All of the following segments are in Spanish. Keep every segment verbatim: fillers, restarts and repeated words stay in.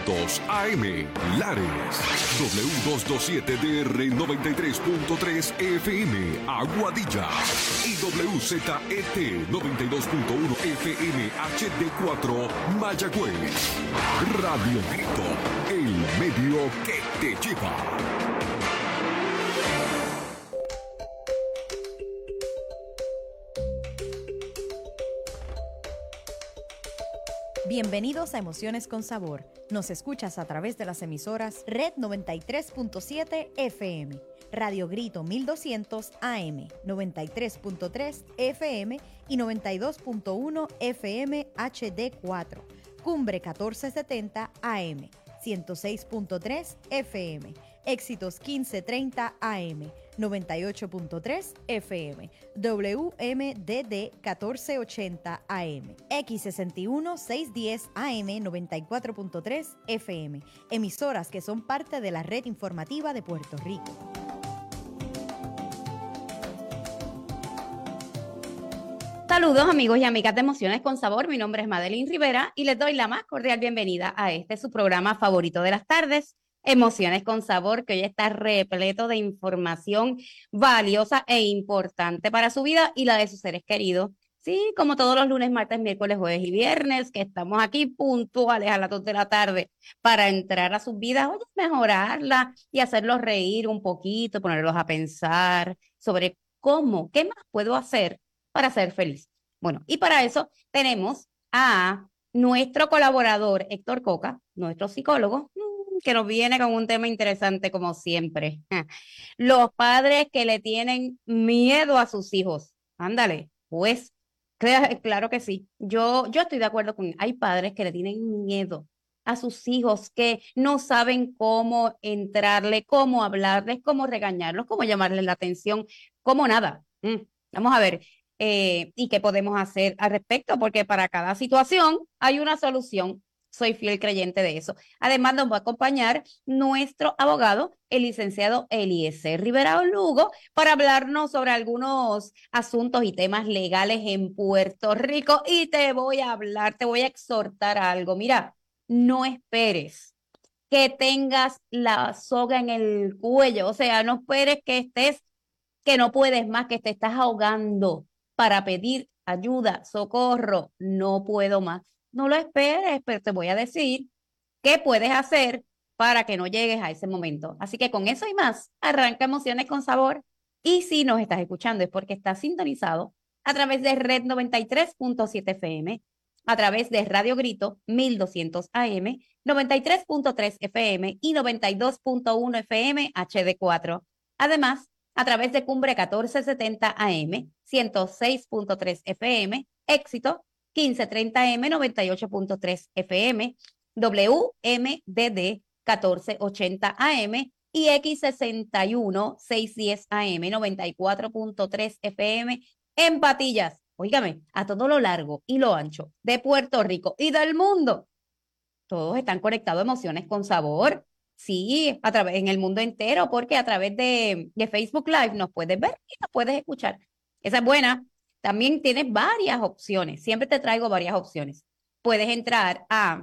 doscientos A M, Lares, W doscientos veintisiete D R noventa y tres punto tres F M, Aguadilla, y W Z E T noventa y dos punto uno F M H D cuatro, Mayagüez. Radio Grito, el medio que te lleva. Bienvenidos a Emociones con Sabor. Nos escuchas a través de las emisoras Red noventa y tres punto siete F M, Radio Grito mil doscientos A M, noventa y tres punto tres F M y noventa y dos punto uno F M H D cuatro, Cumbre catorce setenta A M, ciento seis punto tres F M, Éxitos quince treinta A M, noventa y ocho punto tres F M, W M D D catorce ochenta A M, X sesenta y uno seiscientos diez A M, noventa y cuatro punto tres F M, emisoras que son parte de la red informativa de Puerto Rico. Saludos amigos y amigas de Emociones con Sabor, mi nombre es Madeline Rivera y les doy la más cordial bienvenida a este su programa favorito de las tardes, Emociones con Sabor, que hoy está repleto de información valiosa e importante para su vida y la de sus seres queridos. Sí, como todos los lunes, martes, miércoles, jueves y viernes, que estamos aquí puntuales a las dos de la tarde para entrar a sus vidas, oye, mejorarla y hacerlos reír un poquito, ponerlos a pensar sobre cómo, qué más puedo hacer para ser feliz. Bueno, y para eso tenemos a nuestro colaborador Héctor Coca, nuestro psicólogo, que nos viene con un tema interesante como siempre. Los padres que le tienen miedo a sus hijos. Ándale, pues, claro que sí. Yo, yo estoy de acuerdo con, hay padres que le tienen miedo a sus hijos, que no saben cómo entrarle, cómo hablarles, cómo regañarlos, cómo llamarles la atención, cómo nada. Mm, vamos a ver. Eh, y qué podemos hacer al respecto, porque para cada situación hay una solución. Soy fiel creyente de eso. Además, nos va a acompañar nuestro abogado, el licenciado Eliezer Rivera Lugo, para hablarnos sobre algunos asuntos y temas legales en Puerto Rico. Y te voy a hablar, te voy a exhortar a algo. Mira, no esperes que tengas la soga en el cuello. O sea, no esperes que estés, que no puedes más, que te estás ahogando para pedir ayuda, socorro. No puedo más. No lo esperes, pero te voy a decir qué puedes hacer para que no llegues a ese momento. Así que con eso y más, arranca Emociones con Sabor. Y si nos estás escuchando es porque estás sintonizado a través de Red noventa y tres punto siete F M, a través de Radio Grito mil doscientos A M, noventa y tres punto tres F M y noventa y dos punto uno F M H D cuatro. Además, a través de Cumbre catorce setenta A M, ciento seis punto tres F M, Éxito quince treinta M, noventa y ocho punto tres F M, W M D D catorce ochenta A M y X sesenta y uno seiscientos diez A M, noventa y cuatro punto tres F M en Patillas. Óigame, a todo lo largo y lo ancho de Puerto Rico y del mundo. Todos están conectados a Emociones con Sabor. Sí, a través en el mundo entero, porque a través de, de Facebook Live nos puedes ver y nos puedes escuchar. Esa es buena. También tienes varias opciones. Siempre te traigo varias opciones. Puedes entrar a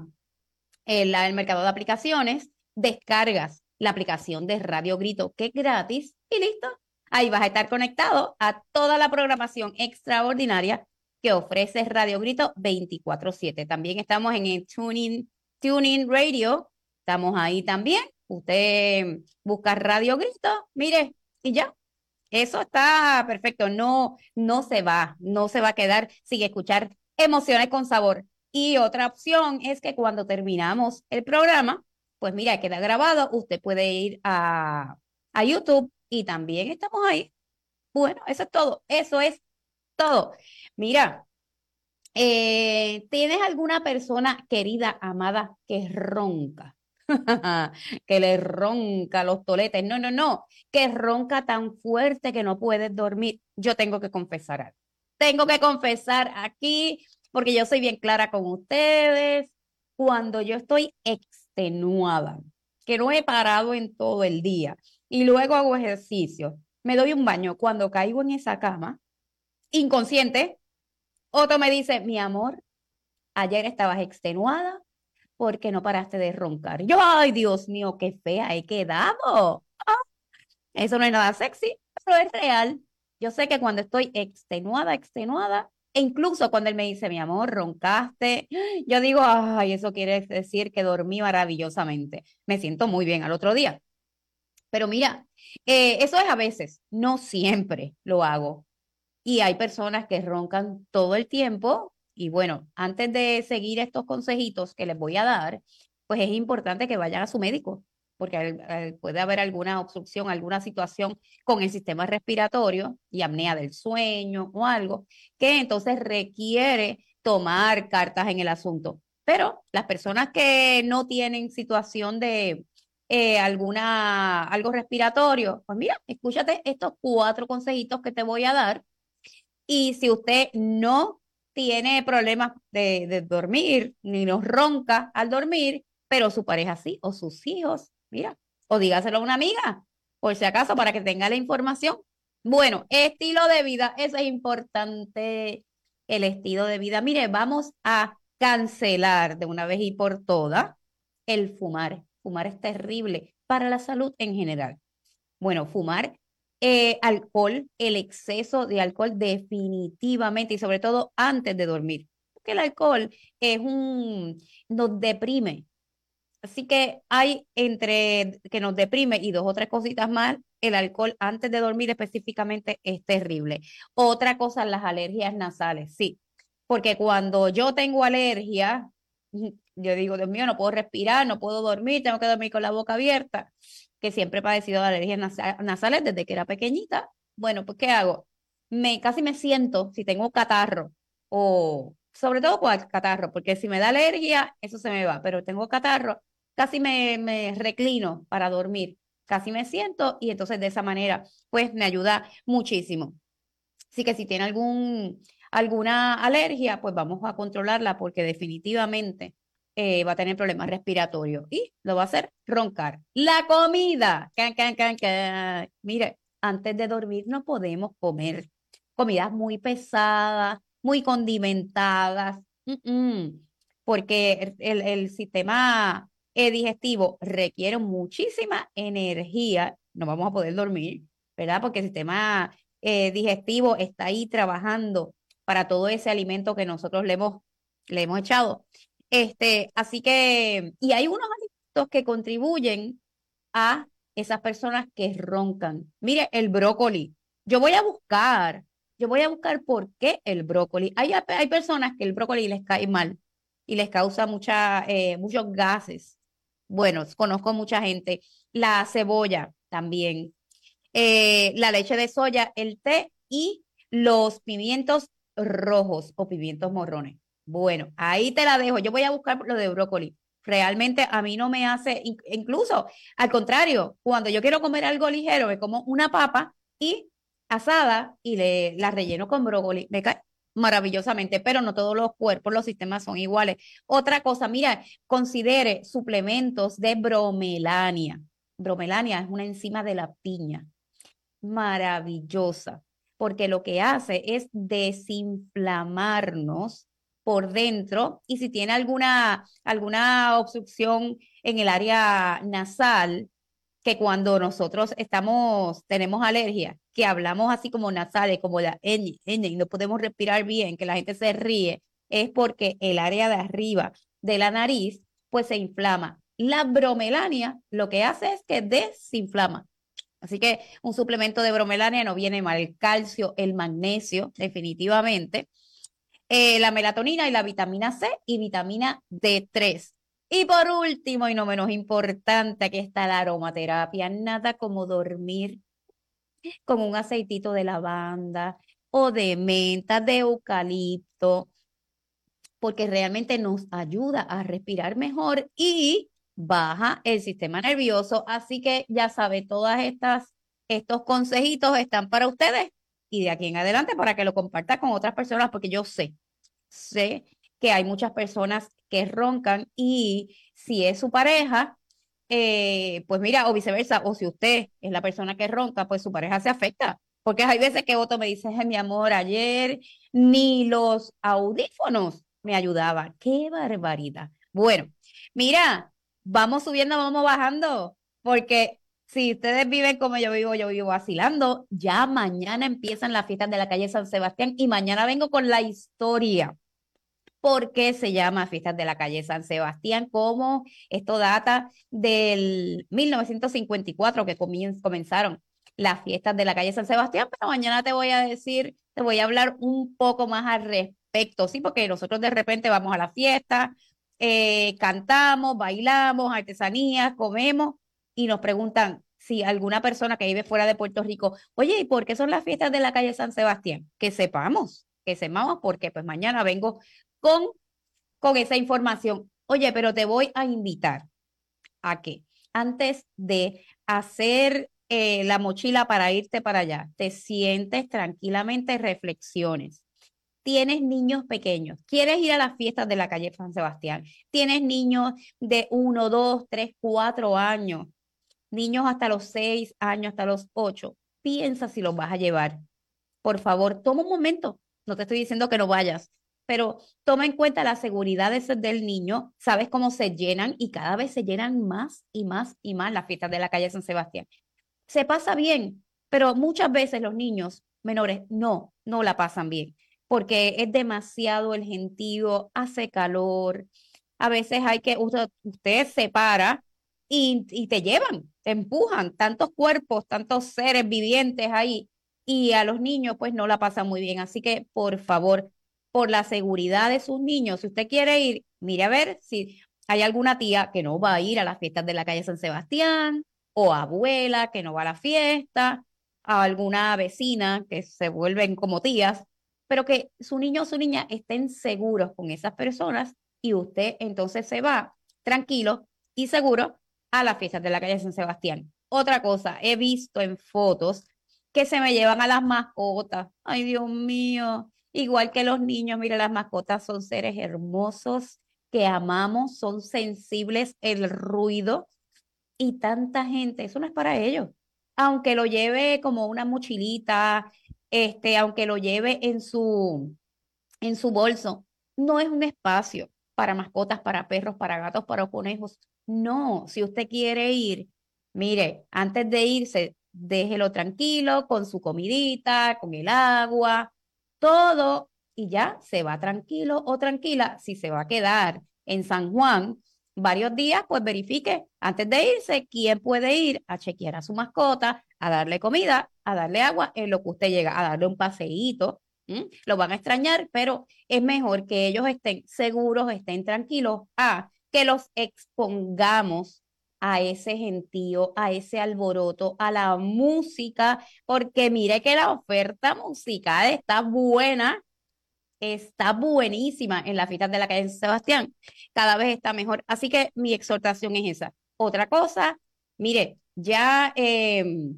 el, el mercado de aplicaciones, descargas la aplicación de Radio Grito, que es gratis, y listo. Ahí vas a estar conectado a toda la programación extraordinaria que ofrece Radio Grito veinticuatro siete. También estamos en el TuneIn, TuneIn Radio. Estamos ahí también. Usted busca Radio Grito, mire, y ya. Eso está perfecto, no, no se va, no se va a quedar sin escuchar Emociones con Sabor. Y otra opción es que cuando terminamos el programa, pues mira, queda grabado, usted puede ir a, a YouTube y también estamos ahí. Bueno, eso es todo, eso es todo. Mira, eh, ¿tienes alguna persona querida, amada, que ronca? Que le ronca los toletes. No, no, no. Que ronca tan fuerte que no puedes dormir. Yo tengo que confesar algo. Tengo que confesar aquí, porque yo soy bien clara con ustedes. Cuando yo estoy extenuada, que no he parado en todo el día y luego hago ejercicio, me doy un baño. Cuando caigo en esa cama, inconsciente, otro me dice, mi amor, ayer estabas extenuada, porque no paraste de roncar. Yo, ay, Dios mío, qué fea he quedado. Ah, eso no es nada sexy, pero es real. Yo sé que cuando estoy extenuada, extenuada, e incluso cuando él me dice, mi amor, roncaste, yo digo, ay, eso quiere decir que dormí maravillosamente. Me siento muy bien al otro día. Pero mira, eh, eso es a veces, no siempre lo hago. Y hay personas que roncan todo el tiempo. Y bueno, antes de seguir estos consejitos que les voy a dar, pues es importante que vayan a su médico, porque al- al- puede haber alguna obstrucción, alguna situación con el sistema respiratorio y apnea del sueño o algo, que entonces requiere tomar cartas en el asunto. Pero las personas que no tienen situación de eh, alguna, algo respiratorio, pues mira, escúchate estos cuatro consejitos que te voy a dar y si usted no tiene problemas de, de dormir, ni nos ronca al dormir, pero su pareja sí, o sus hijos, mira, o dígaselo a una amiga, por si acaso, para que tenga la información. Bueno, estilo de vida, eso es importante, el estilo de vida. Mire, vamos a cancelar de una vez y por todas el fumar. Fumar es terrible para la salud en general. Bueno, fumar, eh, alcohol, el exceso de alcohol definitivamente y sobre todo antes de dormir, porque el alcohol es un, nos deprime. Así que hay entre que nos deprime y dos o tres cositas más, el alcohol antes de dormir específicamente es terrible. Otra cosa, las alergias nasales, sí, porque cuando yo tengo alergia, yo digo, Dios mío, no puedo respirar, no puedo dormir, tengo que dormir con la boca abierta, que siempre he padecido de alergias nasa- nasales desde que era pequeñita. Bueno, pues ¿qué hago? Me, casi me siento, si tengo catarro o sobre todo con el catarro, porque si me da alergia, eso se me va, pero tengo catarro, casi me, me reclino para dormir, casi me siento y entonces de esa manera, pues me ayuda muchísimo. Así que si tiene algún, alguna alergia, pues vamos a controlarla porque definitivamente eh, va a tener problemas respiratorios y lo va a hacer roncar. La comida, can, can, can, can. Mire, antes de dormir no podemos comer comidas muy pesadas, muy condimentadas, mm, mm, porque el, el sistema eh, digestivo requiere muchísima energía, no vamos a poder dormir, ¿verdad? Porque el sistema eh, digestivo está ahí trabajando para todo ese alimento que nosotros le hemos, le hemos echado. Este, así que, y hay unos alimentos que contribuyen a esas personas que roncan. Mire, el brócoli. Yo voy a buscar, yo voy a buscar por qué el brócoli. Hay, hay personas que el brócoli les cae mal y les causa mucha, eh, muchos gases. Bueno, conozco mucha gente. La cebolla también, eh, la leche de soya, el té y los pimientos rojos o pimientos morrones. Bueno, ahí te la dejo. Yo voy a buscar lo de brócoli. Realmente a mí no me hace, in- incluso al contrario, cuando yo quiero comer algo ligero, me como una papa y asada y le, la relleno con brócoli. Me cae maravillosamente, pero no todos los cuerpos, los sistemas son iguales. Otra cosa, mira, considere suplementos de bromelania. Bromelania es una enzima de la piña maravillosa, porque lo que hace es desinflamarnos por dentro y si tiene alguna, alguna obstrucción en el área nasal, que cuando nosotros estamos, tenemos alergia, que hablamos así como nasales, como la ñ, ñ, y no podemos respirar bien, que la gente se ríe, es porque el área de arriba de la nariz, pues se inflama. La bromelania lo que hace es que desinflama. Así que un suplemento de bromelania no viene mal. El calcio, el magnesio, definitivamente. Eh, la melatonina y la vitamina C y vitamina D tres. Y por último, y no menos importante, aquí está la aromaterapia. Nada como dormir con un aceitito de lavanda o de menta, de eucalipto, porque realmente nos ayuda a respirar mejor y baja el sistema nervioso. Así que ya sabe, todas estas, estos consejitos están para ustedes y de aquí en adelante para que lo comparta con otras personas, porque yo sé, sé que hay muchas personas que roncan y si es su pareja, eh, pues mira, o viceversa, o si usted es la persona que ronca, pues su pareja se afecta. Porque hay veces que Otto me dice, "Ay, mi amor, ayer ni los audífonos me ayudaban". ¡Qué barbaridad! Bueno, Mira, vamos subiendo, vamos bajando, porque si ustedes viven como yo vivo, yo vivo vacilando, ya mañana empiezan las fiestas de la calle San Sebastián y mañana vengo con la historia. ¿Por qué se llama Fiestas de la Calle San Sebastián? Como esto data del mil novecientos cincuenta y cuatro que comien- comenzaron las fiestas de la calle San Sebastián, pero mañana te voy a decir, te voy a hablar un poco más al respecto, ¿sí? Porque nosotros de repente vamos a la fiesta, eh, cantamos, bailamos, artesanías, comemos y nos preguntan si alguna persona que vive fuera de Puerto Rico, oye, ¿y por qué son las fiestas de la calle San Sebastián? Que sepamos, que sepamos porque pues mañana vengo con, con esa información. Oye, pero te voy a invitar a que antes de hacer eh, la mochila para irte para allá, te sientes tranquilamente, reflexiones. Tienes niños pequeños, quieres ir a las fiestas de la calle San Sebastián, tienes niños de uno, dos, tres, cuatro años, niños hasta los seis años, hasta los ocho. Piensa si los vas a llevar. Por favor, toma un momento. No te estoy diciendo que no vayas, pero toma en cuenta la seguridad de ese- del niño. Sabes cómo se llenan y cada vez se llenan más y más y más las fiestas de la calle San Sebastián. Se pasa bien, pero muchas veces los niños menores no, no la pasan bien, porque es demasiado el gentío, hace calor. A veces hay que, usted, usted se para y, y te llevan, te empujan, tantos cuerpos, tantos seres vivientes ahí, y a los niños pues no la pasan muy bien. Así que, por favor, por la seguridad de sus niños, si usted quiere ir, mire a ver si hay alguna tía que no va a ir a las fiestas de la calle San Sebastián, o abuela que no va a la fiesta, a alguna vecina que se vuelven como tías, pero que su niño o su niña estén seguros con esas personas y usted entonces se va tranquilo y seguro a las fiestas de la calle San Sebastián. Otra cosa, he visto en fotos que se me llevan a las mascotas. Ay, Dios mío, igual que los niños, mire, las mascotas son seres hermosos que amamos, son sensibles el ruido y tanta gente, eso no es para ellos. Aunque lo lleve como una mochilita, este, aunque lo lleve en su, en su bolso, no es un espacio para mascotas, para perros, para gatos, para conejos. No, si usted quiere ir, mire, antes de irse, déjelo tranquilo con su comidita, con el agua, todo, y ya se va tranquilo o tranquila. Si se va a quedar en San Juan varios días, pues verifique antes de irse quién puede ir a chequear a su mascota, a darle comida, a darle agua en lo que usted llega, a darle un paseíto. ¿Mm? Lo van a extrañar, pero es mejor que ellos estén seguros, estén tranquilos, a que los expongamos a ese gentío, a ese alboroto, a la música, porque mire que la oferta musical está buena, está buenísima en las fiestas de la calle San Sebastián, cada vez está mejor. Así que mi exhortación es esa. Otra cosa, mire, ya eh,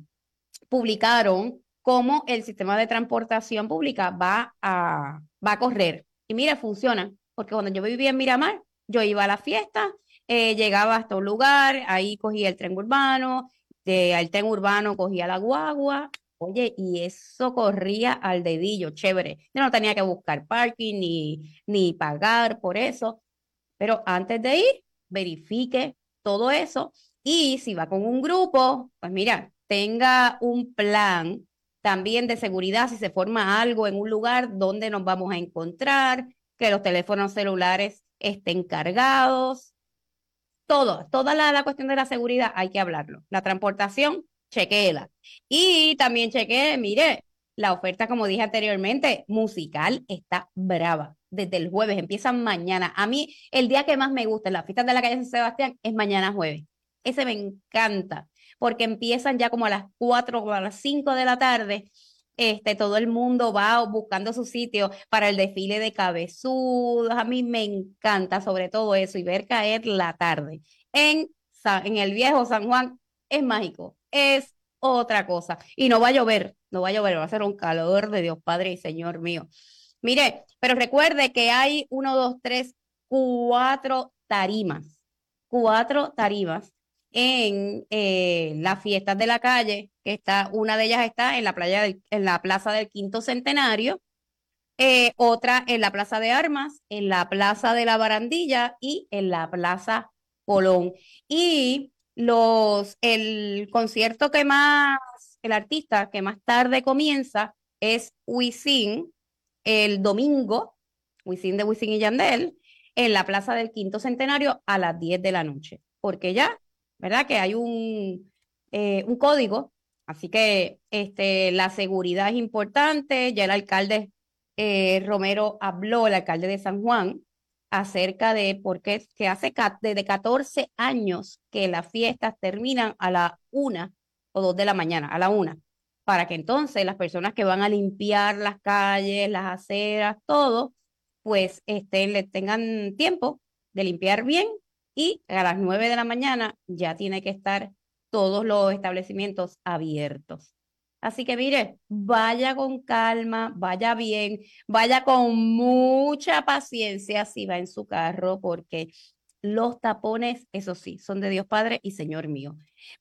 publicaron cómo el sistema de transportación pública va a, va a correr. Y mire, funciona, porque cuando yo vivía en Miramar, yo iba a la fiesta, eh, llegaba hasta un lugar, ahí cogía el tren urbano, de, al tren urbano cogía la guagua, oye, y eso corría al dedillo, chévere. Yo no tenía que buscar parking ni, ni pagar por eso, pero antes de ir, verifique todo eso y si va con un grupo, pues mira, tenga un plan también de seguridad si se forma algo en un lugar donde nos vamos a encontrar, que los teléfonos celulares estén cargados, todo, toda la, la cuestión de la seguridad hay que hablarlo. La transportación, chequéela. Y también chequee, mire, la oferta, como dije anteriormente, musical está brava. Desde el jueves, empiezan mañana. A mí, el día que más me gusta en las fiestas de la calle San Sebastián es mañana jueves. Ese me encanta, porque empiezan ya como a las cuatro o a las cinco de la tarde. Este, todo el mundo va buscando su sitio para el desfile de cabezudos. A mí me encanta sobre todo eso y ver caer la tarde en, Sa- en el viejo San Juan es mágico, es otra cosa. Y no va a llover, no va a llover, va a ser un calor de Dios Padre y Señor mío. Mire, pero recuerde que hay uno, dos, tres, cuatro tarimas, cuatro tarimas en eh, las fiestas de la calle, que está, una de ellas está en la playa del- en la Plaza del Quinto Centenario, eh, otra en la Plaza de Armas, en la Plaza de la Barandilla y en la Plaza Colón. Y los, el concierto que más, el artista que más tarde comienza es Wisin, el domingo, Wisin de Wisin y Yandel, en la Plaza del Quinto Centenario a las diez de la noche. Porque ya, ¿verdad? Que hay un, eh, un código, así que este, la seguridad es importante. Ya el alcalde eh, Romero habló, el alcalde de San Juan, acerca de por qué que hace desde catorce años que las fiestas terminan a la una o dos de la mañana, a la una, para que entonces las personas que van a limpiar las calles, las aceras, todo, pues este, le tengan tiempo de limpiar bien, y a las nueve de la mañana ya tiene que estar todos los establecimientos abiertos. Así que mire, vaya con calma, vaya bien, vaya con mucha paciencia si va en su carro, porque los tapones, eso sí, son de Dios Padre y Señor mío.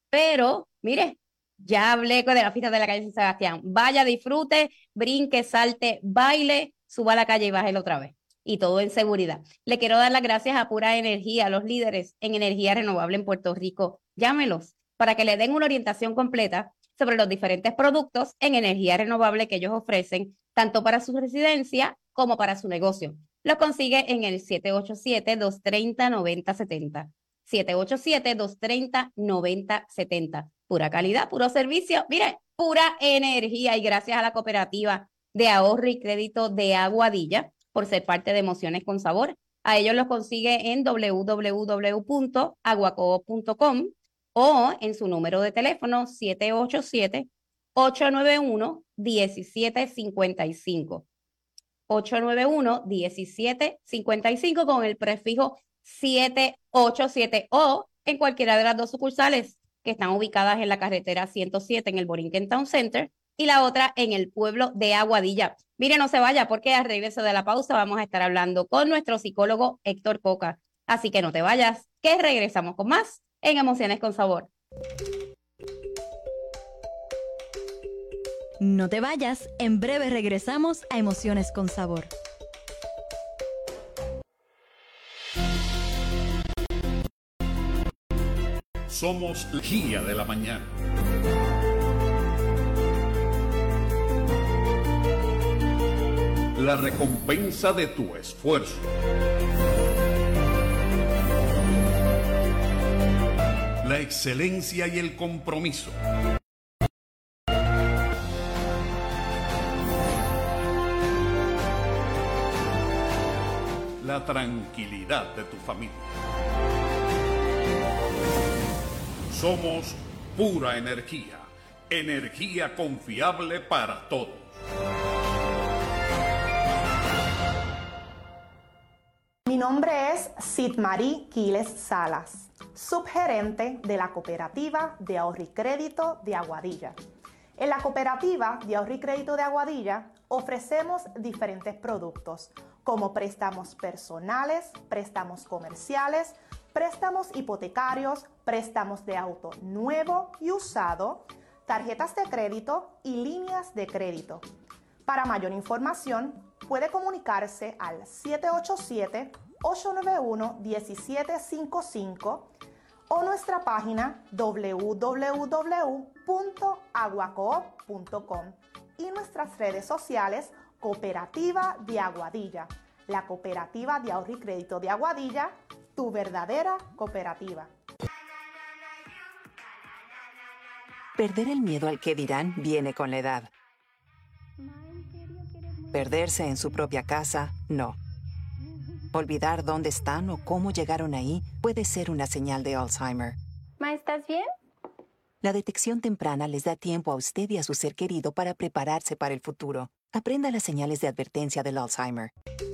Pero, mire, ya hablé de la fiesta de la calle San Sebastián. Vaya, disfrute, brinque, salte, baile, suba a la calle y bájelo otra vez. Y todo en seguridad. Le quiero dar las gracias a Pura Energía, a los líderes en energía renovable en Puerto Rico. Llámelos para que le den una orientación completa sobre los diferentes productos en energía renovable que ellos ofrecen, tanto para su residencia como para su negocio. Lo consigue en el siete ocho siete, dos tres cero, nueve cero siete cero. siete ocho siete, dos tres cero, nueve cero siete cero. Pura calidad, puro servicio. Mire, pura energía. Y gracias a la cooperativa de ahorro y crédito de Aguadilla por ser parte de Emociones con Sabor. A ellos los consigue en w w w punto aguacoop punto com o en su número de teléfono siete ocho siete, ocho nueve uno, uno siete cinco cinco. ocho nueve uno, uno siete cinco cinco con el prefijo siete ocho siete o en cualquiera de las dos sucursales que están ubicadas en la carretera ciento siete en el Borinquen Town Center y la otra en el pueblo de Aguadilla. Mire, no se vaya, porque al regreso de la pausa vamos a estar hablando con nuestro psicólogo Héctor Coca. Así que no te vayas, que regresamos con más en Emociones con Sabor. No te vayas, en breve regresamos a Emociones con Sabor. Somos la guía de la mañana. La recompensa de tu esfuerzo. La excelencia y el compromiso. La tranquilidad de tu familia. Somos Pura Energía, energía confiable para todos. Mi nombre es Sidmarí Quiles Salas, subgerente de la Cooperativa de Ahorro y Crédito de Aguadilla. En la Cooperativa de Ahorro y Crédito de Aguadilla ofrecemos diferentes productos como préstamos personales, préstamos comerciales, préstamos hipotecarios, préstamos de auto nuevo y usado, tarjetas de crédito y líneas de crédito. Para mayor información, puede comunicarse al siete ocho siete, ocho nueve uno, uno siete cinco cinco o nuestra página w w w punto aguacoop punto com y nuestras redes sociales Cooperativa de Aguadilla, la Cooperativa de Ahorro y Crédito de Aguadilla, tu verdadera cooperativa. Perder el miedo al que dirán viene con la edad. Perderse en su propia casa, no. Olvidar dónde están o cómo llegaron ahí puede ser una señal de Alzheimer. Ma, ¿estás bien? La detección temprana les da tiempo a usted y a su ser querido para prepararse para el futuro. Aprenda las señales de advertencia del Alzheimer.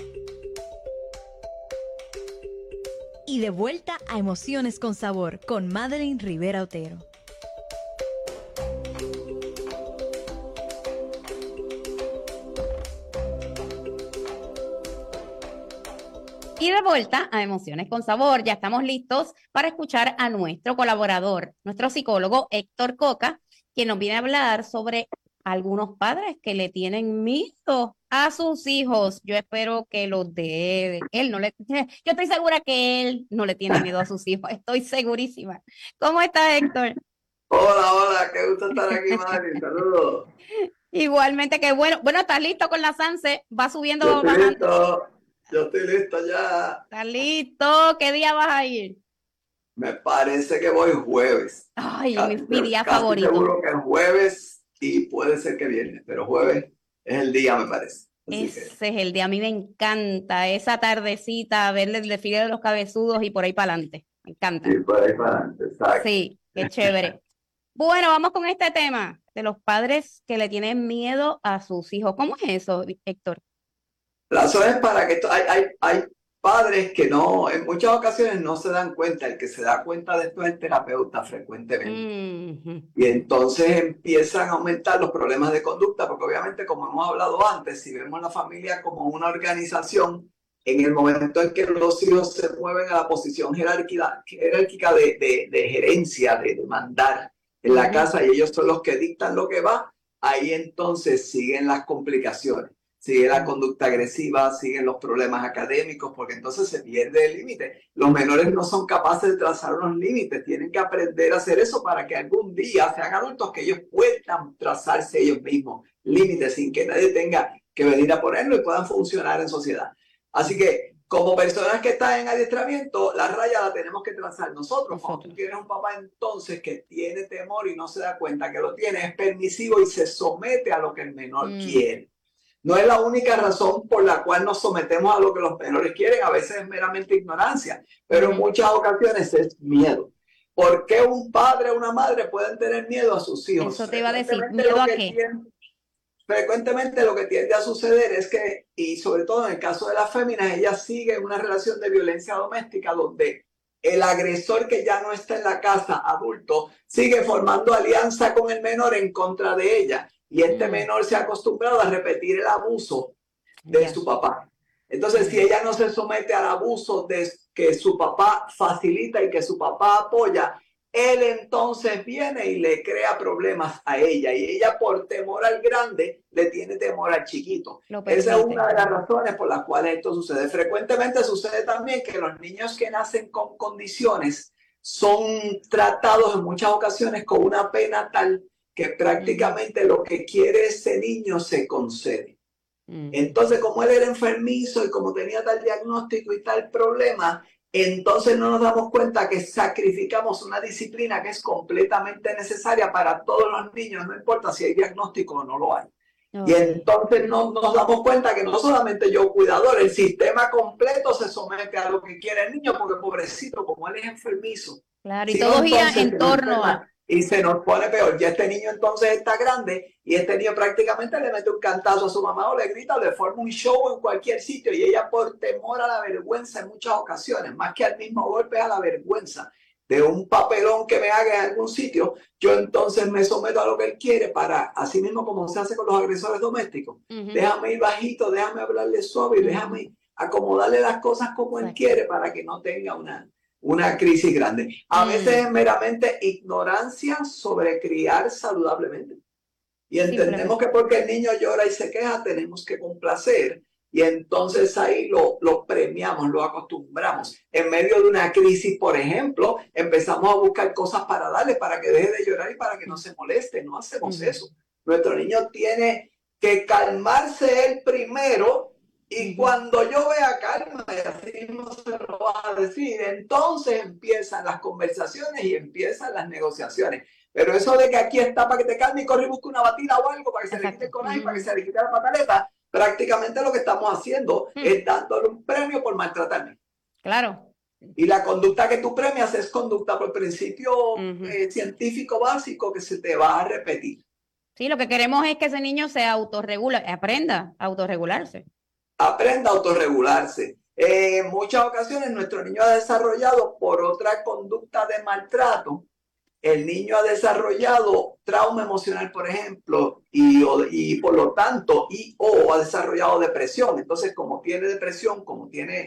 Y de vuelta a Emociones con Sabor con Madeline Rivera Otero. Y de vuelta a Emociones con Sabor, ya estamos listos para escuchar a nuestro colaborador, nuestro psicólogo Héctor Coca, quien nos viene a hablar sobre algunos padres que le tienen miedo a sus hijos. Yo espero que los de él no le... Yo estoy segura que él no le tiene miedo a sus hijos. Estoy segurísima. ¿Cómo estás, Héctor? Hola, hola, qué gusto estar aquí, Mari. Saludos. Igualmente, que bueno. Bueno, ¿estás listo con la Sanse? Va subiendo, Yo estoy bajando. listo. Yo estoy listo ya. ¿Estás listo? ¿Qué día vas a ir? Me parece que voy jueves. Ay, Casi- mi, mi día casi favorito. seguro que es jueves y puede ser que viernes, pero jueves es el día, me parece. Así que, Ese es el día. A mí me encanta esa tardecita, ver el desfile de los cabezudos y por ahí para adelante. Me encanta. sí, por ahí para adelante, exacto. Sí, qué chévere. Bueno, vamos con este tema de los padres que le tienen miedo a sus hijos. ¿Cómo es eso, Héctor? La razón es para que esto- hay, hay, hay padres que no, en muchas ocasiones no se dan cuenta. El que se da cuenta de esto es el terapeuta frecuentemente. Mhm. Y entonces empiezan a aumentar los problemas de conducta, porque obviamente, como hemos hablado antes, si vemos la familia como una organización, en el momento en que los hijos se mueven a la posición jerárquica, jerárquica de, de, de gerencia, de, de mandar en la Ujú. casa, y ellos son los que dictan lo que va, ahí entonces siguen las complicaciones, sigue la conducta agresiva, siguen los problemas académicos, porque entonces se pierde el límite. Los menores no son capaces de trazar unos límites, tienen que aprender a hacer eso para que algún día sean adultos, que ellos puedan trazarse ellos mismos límites sin que nadie tenga que venir a ponerlo y puedan funcionar en sociedad. Así que, como personas que están en adiestramiento, la raya la tenemos que trazar nosotros. Cuando Nosotros. tú tienes un papá entonces que tiene temor y no se da cuenta que lo tiene, es permisivo y se somete a lo que el menor Mm. quiere. No es la única razón por la cual nos sometemos a lo que los menores quieren. A veces es meramente ignorancia, pero en Ujú. muchas ocasiones es miedo. ¿Por qué un padre o una madre pueden tener miedo a sus hijos? Eso te iba a decir, Frecuentemente ¿miedo lo a que qué? tiende- Frecuentemente lo que tiende a suceder es que, y sobre todo en el caso de las féminas, ellas siguen una relación de violencia doméstica donde el agresor, que ya no está en la casa, adulto, sigue formando alianza con el menor en contra de ella. Y este Mm. menor se ha acostumbrado a repetir el abuso de Ya. su papá. Entonces, si ella no se somete al abuso de que su papá facilita y que su papá apoya, él entonces viene y le crea problemas a ella. Y ella, por temor al grande, le tiene temor al chiquito. Lo Esa es permite. una de las razones por las cuales esto sucede. Frecuentemente sucede también que los niños que nacen con condiciones son tratados en muchas ocasiones con una pena tal que prácticamente lo que quiere ese niño se concede. Mm. Entonces, como él era enfermizo y como tenía tal diagnóstico y tal problema, entonces no nos damos cuenta que sacrificamos una disciplina que es completamente necesaria para todos los niños, no importa si hay diagnóstico o no lo hay. Ok. Y entonces no nos damos cuenta que no solamente yo, cuidador, el sistema completo se somete a lo que quiere el niño, porque pobrecito, como él es enfermizo, Claro, y si no, todo gira entonces en se nos torno a... enferma y se nos pone peor. Ya este niño entonces está grande y este niño prácticamente le mete un cantazo a su mamá o le grita o le forma un show en cualquier sitio, y ella, por temor a la vergüenza en muchas ocasiones, más que al mismo golpe, a la vergüenza de un papelón que me haga en algún sitio, yo entonces me someto a lo que él quiere, para, así mismo como se hace con los agresores domésticos. Ujú. Déjame ir bajito, déjame hablarle suave y Ujú. déjame acomodarle las cosas como él Exacto. quiere para que no tenga una, una crisis grande. A Mm. veces es meramente ignorancia sobre criar saludablemente. Y entendemos Simplemente. que porque el niño llora y se queja, tenemos que complacer. Y entonces ahí lo, lo premiamos, lo acostumbramos. En medio de una crisis, por ejemplo, empezamos a buscar cosas para darle, para que deje de llorar y para que no se moleste. No hacemos Ujú. eso. Nuestro niño tiene que calmarse él primero, y Ujú. cuando yo vea calma, y así no se lo va a decir, entonces empiezan las conversaciones y empiezan las negociaciones. Pero eso de que aquí está para que te calme y corre y busque una batida o algo para que se le quite el Exacto. coraje, Ujú. para que se le quite la pataleta, prácticamente lo que estamos haciendo Mm. es dándole un premio por maltratarme. Claro. Y la conducta que tú premias es conducta por principio Ujú. eh, científico básico que se te va a repetir. Sí, lo que queremos es que ese niño se autorregula, aprenda a autorregularse. Aprenda a autorregularse. Eh, en muchas ocasiones nuestro niño ha desarrollado, por otra conducta de maltrato, el niño ha desarrollado trauma emocional, por ejemplo, y, o, y por lo tanto, y o ha desarrollado depresión. Entonces, como tiene depresión, como tiene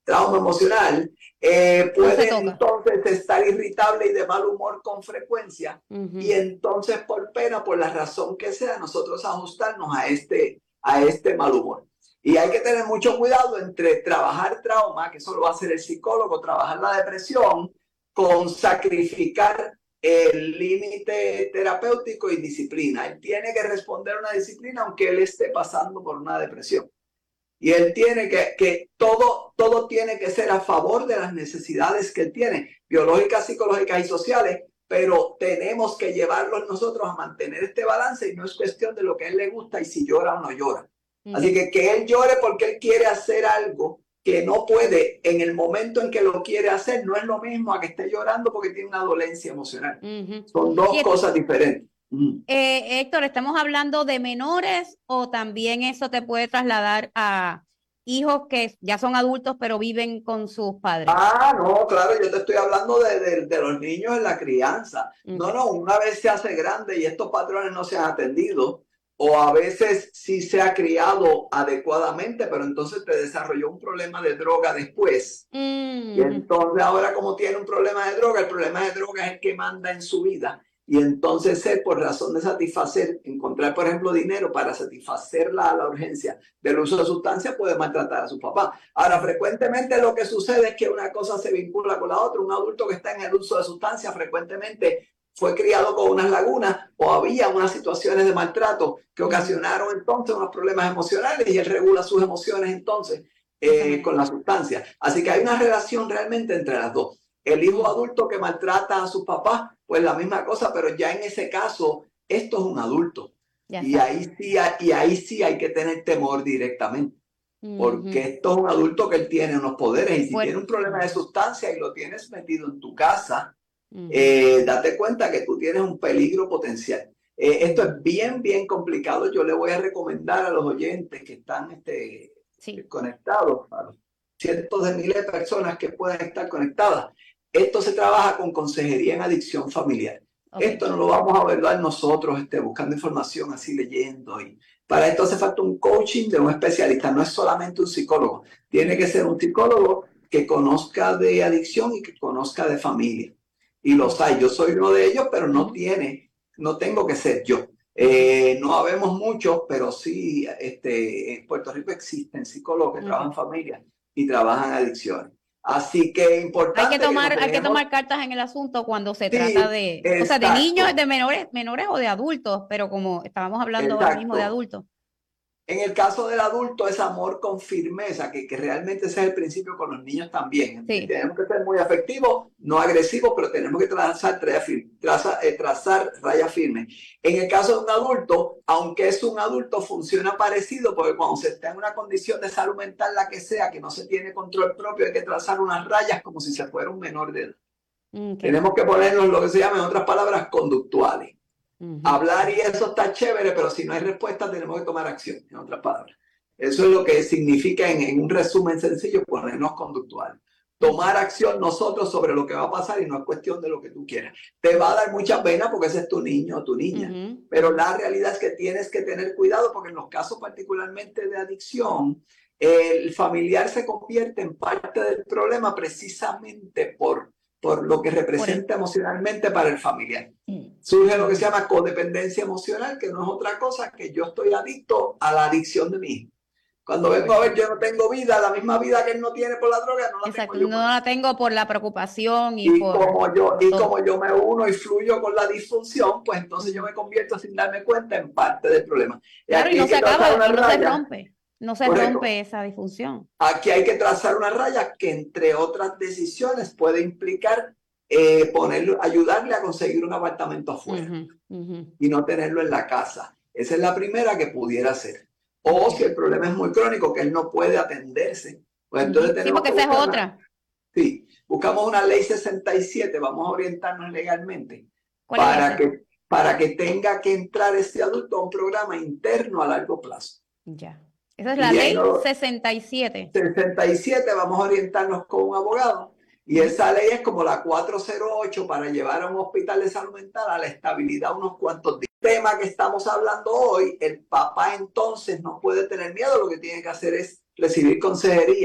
trauma emocional, eh, puede entonces estar irritable y de mal humor con frecuencia, uh-huh. y entonces por pena, por la razón que sea, nosotros ajustarnos a este, a este mal humor. Y hay que tener mucho cuidado entre trabajar trauma, que eso lo va a hacer el psicólogo, trabajar la depresión, con sacrificar el límite terapéutico y disciplina. Él tiene que responder a una disciplina aunque él esté pasando por una depresión. Y él tiene que, que todo, todo tiene que ser a favor de las necesidades que él tiene, biológicas, psicológicas y sociales, pero tenemos que llevarlos nosotros a mantener este balance y no es cuestión de lo que a él le gusta y si llora o no llora. Mm. Así que que él llore porque él quiere hacer algo que no puede en el momento en que lo quiere hacer, no es lo mismo a que esté llorando porque tiene una dolencia emocional. Uh-huh. Son dos y cosas diferentes. Uh-huh. Eh, Héctor, ¿estamos hablando de menores o también eso te puede trasladar a hijos que ya son adultos pero viven con sus padres? Ah, no, claro, yo te estoy hablando de, de, de los niños en la crianza. Uh-huh. No, no, una vez se hace grande y estos patrones no se han atendido, o a veces sí se ha criado adecuadamente, pero entonces te desarrolló un problema de droga después. Mm. Y entonces ahora como tiene un problema de droga, el problema de droga es el que manda en su vida. Y entonces él, por razón de satisfacer, encontrar, por ejemplo, dinero para satisfacer la, la urgencia del uso de sustancias, puede maltratar a su papá. Ahora, frecuentemente lo que sucede es que una cosa se vincula con la otra. Un adulto que está en el uso de sustancias frecuentemente fue criado con unas lagunas o había unas situaciones de maltrato que ocasionaron entonces unos problemas emocionales y él regula sus emociones entonces eh, uh-huh. con la sustancia. Así que hay una relación realmente entre las dos. El hijo adulto que maltrata a sus papás, pues la misma cosa, pero ya en ese caso, esto es un adulto. Y ahí, sí, y ahí sí hay que tener temor directamente. Uh-huh. Porque esto es un adulto que él tiene unos poderes y si bueno. tiene un problema de sustancia y lo tienes metido en tu casa, Uh-huh. Eh, date cuenta que tú tienes un peligro potencial. Eh, esto es bien, bien complicado. Yo le voy a recomendar a los oyentes que están este, sí. conectados, a los cientos de miles de personas que puedan estar conectadas. Esto se trabaja con consejería en adicción familiar. Okay. Esto no lo vamos a evaluar nosotros este, buscando información así leyendo. Y para esto hace falta un coaching de un especialista. No es solamente un psicólogo. Tiene que ser un psicólogo que conozca de adicción y que conozca de familia. Y los hay, yo soy uno de ellos, pero no tiene, no tengo que ser yo. Eh, no habemos muchos, pero sí, este, en Puerto Rico existen psicólogos que uh-huh. trabajan familia y trabajan adicciones. Así que importante. Hay que tomar, que hay que tomar cartas en el asunto cuando se sí, trata de, exacto. o sea, de niños, de menores, menores o de adultos, pero como estábamos hablando exacto. ahora mismo de adultos. En el caso del adulto es amor con firmeza, que, que realmente ese es el principio con los niños también. Sí. Tenemos que ser muy afectivos, no agresivos, pero tenemos que trazar, trazar, eh, trazar rayas firmes. En el caso de un adulto, aunque es un adulto, funciona parecido, porque cuando se está en una condición de salud mental, la que sea, que no se tiene control propio, hay que trazar unas rayas como si se fuera un menor de edad. Okay. Tenemos que ponernos lo que se llama, en otras palabras, conductuales. Uh-huh. Hablar y eso está chévere, pero si no hay respuesta tenemos que tomar acción, en otras palabras. Eso es lo que significa en, en un resumen sencillo, ponernos conductuales. Tomar acción nosotros sobre lo que va a pasar y no es cuestión de lo que tú quieras. Te va a dar mucha pena porque ese es tu niño o tu niña, uh-huh. pero la realidad es que tienes que tener cuidado porque en los casos particularmente de adicción, el familiar se convierte en parte del problema precisamente por por lo que representa emocionalmente para el familiar. Surge lo que se llama codependencia emocional, que no es otra cosa que yo estoy adicto a la adicción de mi hijo. Cuando vengo a ver, yo no tengo vida, la misma vida que él no tiene por la droga, no la Exacto, tengo yo. No la tengo por la preocupación. Y, y, por como yo, y como yo me uno y fluyo con la disfunción, pues entonces yo me convierto sin darme cuenta en parte del problema. Y claro, y no se acaba, y no raya, se rompe. No se correcto. rompe esa disfunción. Aquí hay que trazar una raya que, entre otras decisiones, puede implicar eh, ponerlo, ayudarle a conseguir un apartamento afuera uh-huh, uh-huh. y no tenerlo en la casa. Esa es la primera que pudiera hacer. O si el problema es muy crónico, que él no puede atenderse, pues entonces uh-huh. tenemos sí, porque esa es otra. Sí, buscamos una ley sesenta y siete, vamos a orientarnos legalmente ¿Cuál para es que, para que tenga que entrar este adulto a un programa interno a largo plazo. Ya. Esa es la ley sesenta y siete. sesenta y siete, vamos a orientarnos con un abogado. Y esa ley es como la cuatrocientos ocho para llevar a un hospital de salud mental a la estabilidad unos cuantos días. El tema que estamos hablando hoy, el papá entonces no puede tener miedo, lo que tiene que hacer es recibir consejería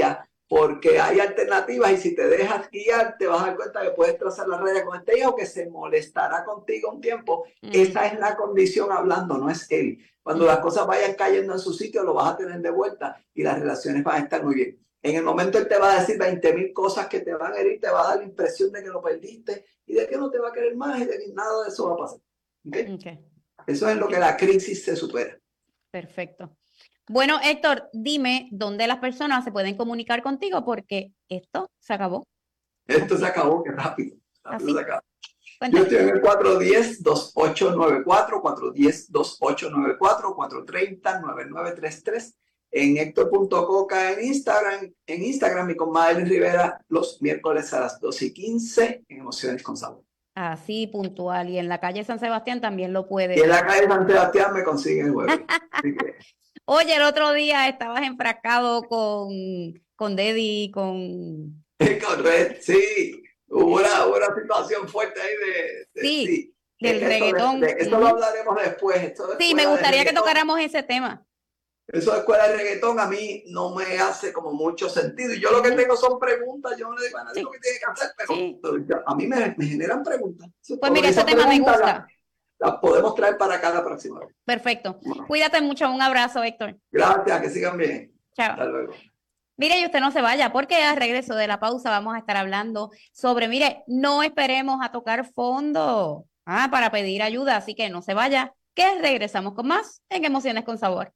porque hay alternativas y si te dejas guiar, te vas a dar cuenta que puedes trazar la raya con este hijo que se molestará contigo un tiempo. Mm. Esa es la condición hablando, no es él. Cuando mm. las cosas vayan cayendo en su sitio, lo vas a tener de vuelta y las relaciones van a estar muy bien. En el momento él te va a decir veinte mil cosas que te van a herir, te va a dar la impresión de que lo perdiste y de que no te va a querer más y de que nada de eso va a pasar. ¿Okay? Okay. Eso es lo que la crisis se supera. Perfecto. Bueno, Héctor, dime dónde las personas se pueden comunicar contigo porque esto se acabó. Esto se acabó, qué rápido. rápido se acabó. Yo estoy en el cuatro uno cero, dos ocho nueve cuatro, cuatro uno cero, dos ocho nueve cuatro, cuatro tres cero, nueve nueve tres tres. En Héctor punto coca en Instagram, en Instagram y con Madeline Rivera los miércoles a las doce y quince en Emociones con Sabor. Así, puntual. Y en la calle San Sebastián también lo puedes. Y en la calle San Sebastián me consiguen el jueves. Que... Oye, el otro día estabas enfrascado con, con Deddy, con... con Red, sí. Hubo una, una situación fuerte ahí de... de sí, sí, del esto reggaetón. De, de, esto lo hablaremos después. Esto sí, me gustaría que tocáramos ese tema. Eso de escuela de reggaetón a mí no me hace como mucho sentido. Y yo lo que tengo son preguntas. Yo no le digo a nadie sí. lo que tiene que hacer, pero, sí. pero a mí me, me generan preguntas. Pues mira, ese tema me gusta. Las la podemos traer para acá la próxima vez. Perfecto. Bueno. Cuídate mucho. Un abrazo, Héctor. Gracias, que sigan bien. Chao. Hasta luego. Mire, y usted no se vaya, porque al regreso de la pausa vamos a estar hablando sobre, mire, no esperemos a tocar fondo ah, para pedir ayuda, así que no se vaya, que regresamos con más en Emociones con Sabor.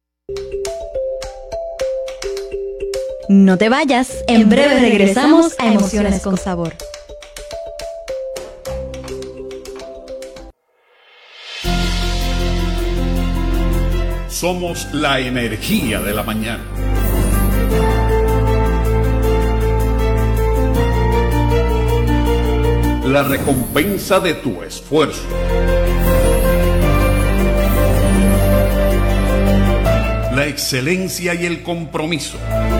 No te vayas, en breve regresamos a Emociones con Sabor. Somos la energía de la mañana. La recompensa de tu esfuerzo. La excelencia y el compromiso.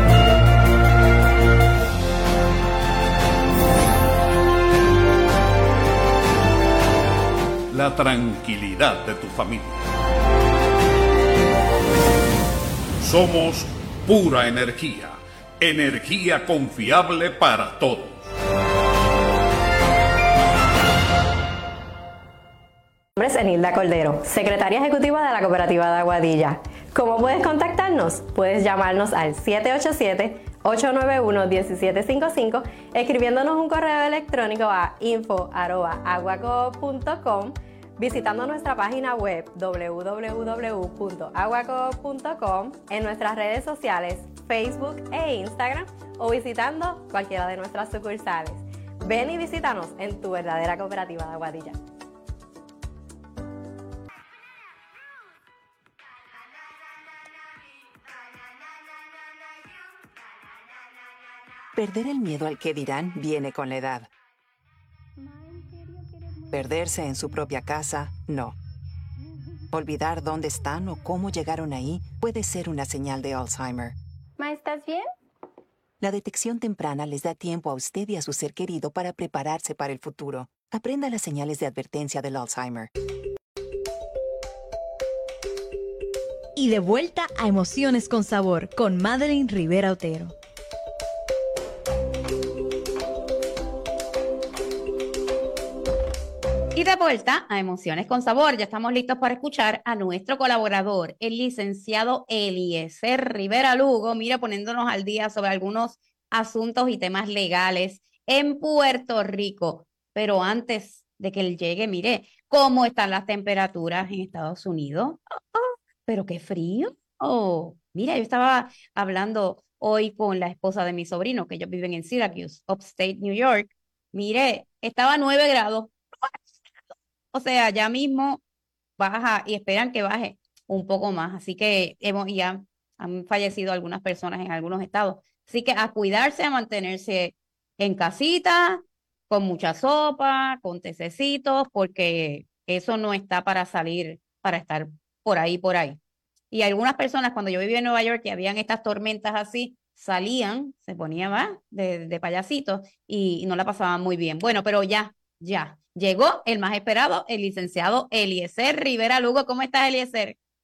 La tranquilidad de tu familia. Somos pura energía, energía confiable para todos. Mi nombre es Enilda Cordero, secretaria ejecutiva de la Cooperativa de Aguadilla. ¿Cómo puedes contactarnos? Puedes llamarnos al siete ocho siete, ocho nueve uno, uno siete cinco cinco, escribiéndonos un correo electrónico a info arroba aguacoop punto com, visitando nuestra página web doble u doble u doble u punto aguacoop punto com, en nuestras redes sociales Facebook e Instagram o visitando cualquiera de nuestras sucursales. Ven y visítanos en tu verdadera cooperativa de Aguadilla. Perder el miedo al que dirán viene con la edad. Perderse en su propia casa, no. Olvidar dónde están o cómo llegaron ahí puede ser una señal de Alzheimer. ¿Ma, estás bien? La detección temprana les da tiempo a usted y a su ser querido para prepararse para el futuro. Aprenda las señales de advertencia del Alzheimer. Y de vuelta a Emociones con Sabor con Madeline Rivera Otero. Y de vuelta a Emociones con Sabor, ya estamos listos para escuchar a nuestro colaborador, el licenciado Eliezer Rivera Lugo, mira, poniéndonos al día sobre algunos asuntos y temas legales en Puerto Rico. Pero antes de que él llegue, mire, ¿cómo están las temperaturas en Estados Unidos? Oh, oh, pero qué frío. Oh, mira, yo estaba hablando hoy con la esposa de mi sobrino, que ellos viven en Syracuse, upstate New York. Mire, estaba a nueve grados. O sea, ya mismo baja y esperan que baje un poco más. Así que hemos ya han fallecido algunas personas en algunos estados. Así que a cuidarse, a mantenerse en casita, con mucha sopa, con tececitos, porque eso no está para salir, para estar por ahí, por ahí. Y algunas personas, cuando yo vivía en Nueva York, que habían estas tormentas así, salían, se ponían ¿va? de, de payasitos y, y no la pasaban muy bien. Bueno, pero ya, ya. Llegó el más esperado, el licenciado Eliezer Rivera Lugo. ¿Cómo estás, Eliezer?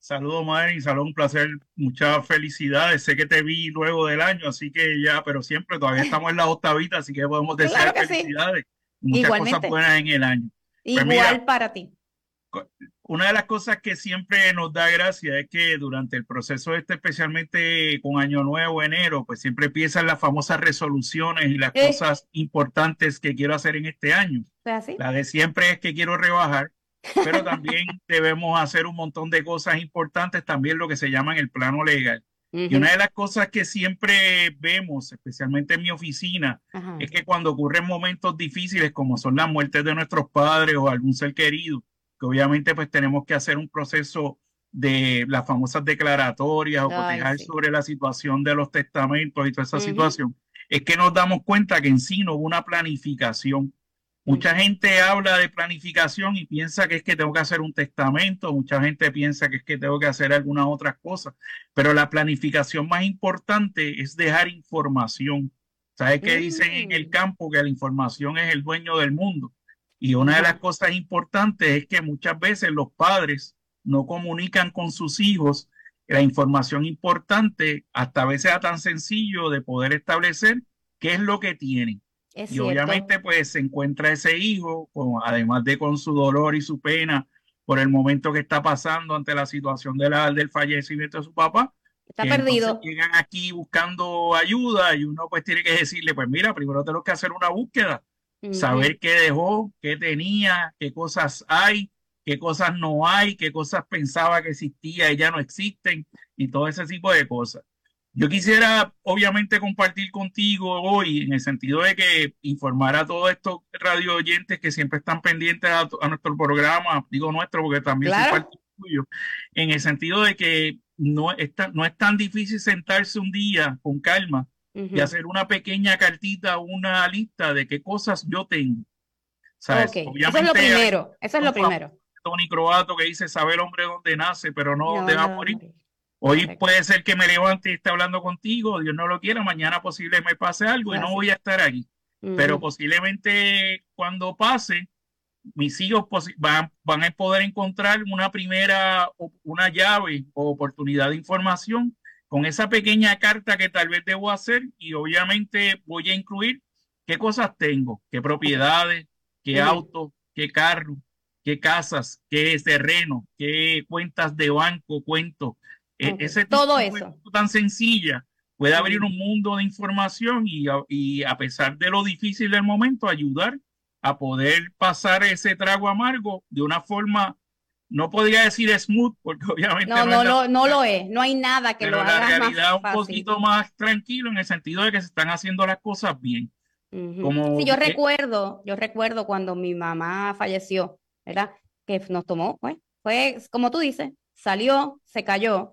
Saludos, Madeline, saludos, un placer, muchas felicidades. Sé que te vi luego del año, así que ya, pero siempre todavía estamos en la octavita, así que podemos desear Claro que sí. felicidades. Muchas Igualmente. cosas buenas en el año. Pues Igual mira, para ti. una de las cosas que siempre nos da gracia es que durante el proceso este, especialmente con Año Nuevo, enero, pues siempre empiezan las famosas resoluciones y las Eh. cosas importantes que quiero hacer en este año. ¿Es así? La de siempre es que quiero rebajar, pero también debemos hacer un montón de cosas importantes, también lo que se llama en el plano legal. Y Ujú. una de las cosas que siempre vemos, especialmente en mi oficina, Ajá. es que cuando ocurren momentos difíciles como son las muertes de nuestros padres o algún ser querido, que obviamente pues tenemos que hacer un proceso de las famosas declaratorias o Ay, cotejar sí. sobre la situación de los testamentos y toda esa Ujú. situación, es que nos damos cuenta que en sí no hubo una planificación. Mucha Ujú. gente habla de planificación y piensa que es que tengo que hacer un testamento, mucha gente piensa que es que tengo que hacer algunas otras cosas, pero la planificación más importante es dejar información. ¿Sabes qué dicen en el Mm. campo? Que la información es el dueño del mundo. Y una de las Ajá. cosas importantes es que muchas veces los padres no comunican con sus hijos la información importante, hasta a veces a tan sencillo de poder establecer qué es lo que tienen. Es Y cierto. obviamente pues se encuentra ese hijo, con, además de con su dolor y su pena por el momento que está pasando ante la situación de la, del fallecimiento de su papá, Está que entonces perdido. llegan aquí buscando ayuda y uno pues tiene que decirle, pues mira, primero tengo que hacer una búsqueda, Ujú. saber qué dejó, qué tenía, qué cosas hay, qué cosas no hay, qué cosas pensaba que existía y ya no existen y todo ese tipo de cosas. Yo quisiera obviamente compartir contigo hoy en el sentido de que informar a todos estos radio oyentes que siempre están pendientes a, a nuestro programa, digo nuestro porque también soy Claro. parte tuyo, en el sentido de que no es, tan, no es tan difícil sentarse un día con calma y Ujú. hacer una pequeña cartita, una lista de qué cosas yo tengo. ¿Sabes? Ok, eso es lo Obviamente hay primero. Eso es lo un famoso primero. Tony Croato que dice, sabe el hombre dónde nace, pero no No, dónde va a no, morir. morir. Hoy Correcto. puede ser que me levante y esté hablando contigo, Dios no lo quiera, mañana posiblemente me pase algo y no Así. voy a estar aquí. Pero Ujú. posiblemente cuando pase, mis hijos posi- van, van a poder encontrar una primera, o- una llave o oportunidad de información con esa pequeña carta que tal vez debo hacer y obviamente voy a incluir qué cosas tengo, qué propiedades, qué Ujú. autos, qué carros, qué casas, qué terreno, qué cuentas de banco, cuento. E- Ok. Ese Todo tipo de eso. cosas tan sencilla puede abrir Ujú. un mundo de información y a, y a pesar de lo difícil del momento, ayudar a poder pasar ese trago amargo de una forma, no podría decir smooth, porque obviamente No, no no es la, lo, no lo es. No hay nada que lo pero la haga realidad más un fácil. poquito más tranquilo en el sentido de que se están haciendo las cosas bien. Ujú. Como Sí, yo eh, recuerdo, yo recuerdo cuando mi mamá falleció, ¿verdad? Que nos tomó, pues, fue como tú dices, salió, se cayó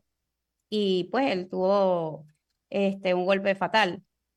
y pues él tuvo este, un golpe fatal.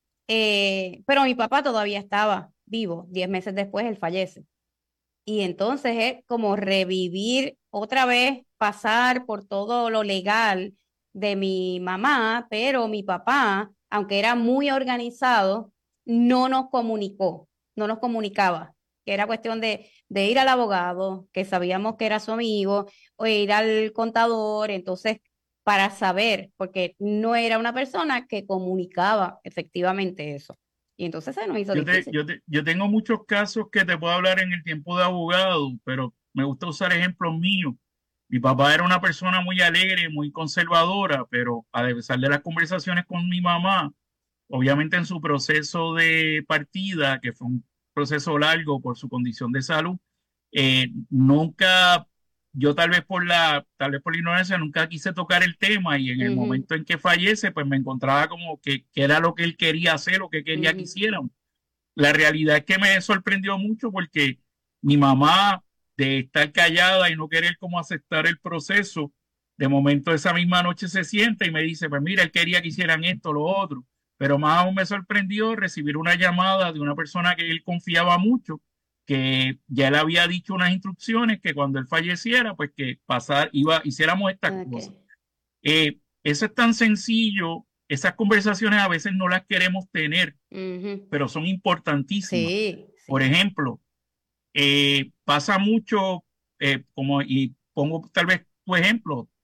Eh, pero mi papá todavía estaba vivo, diez meses después él fallece. Y entonces es como revivir otra vez, pasar por todo lo legal de mi mamá, pero mi papá, aunque era muy organizado, no nos comunicó, no nos comunicaba, que era cuestión de, de ir al abogado, que sabíamos que era su amigo, o ir al contador, entonces, para saber, porque no era una persona que comunicaba efectivamente eso. Y entonces se nos hizo yo, te, difícil. yo, te, yo tengo muchos casos que te puedo hablar en el tiempo de abogado, pero me gusta usar ejemplos míos. Mi papá era una persona muy alegre, muy conservadora, pero a pesar de las conversaciones con mi mamá, obviamente en su proceso de partida, que fue un proceso largo por su condición de salud, eh, nunca, yo tal vez por la, tal vez por la ignorancia, nunca quise tocar el tema y en el Ujú, momento en que fallece, pues me encontraba como que, que era lo que él quería hacer, lo que quería que ujú. hiciéramos. La realidad es que me sorprendió mucho porque mi mamá, de estar callada y no querer como aceptar el proceso, de momento esa misma noche se sienta y me dice, pues mira, él quería que hicieran esto, lo otro. Pero más aún me sorprendió recibir una llamada de una persona que él confiaba mucho, que ya le había dicho unas instrucciones que cuando él falleciera, pues que pasar, iba, hiciéramos estas Ok. cosas. Eh, eso es tan sencillo, esas conversaciones a veces no las queremos tener, Ujú. pero son importantísimas. Sí, Por sí. ejemplo, eh, pasa mucho, eh, como, y pongo tal vez tu ejemplo,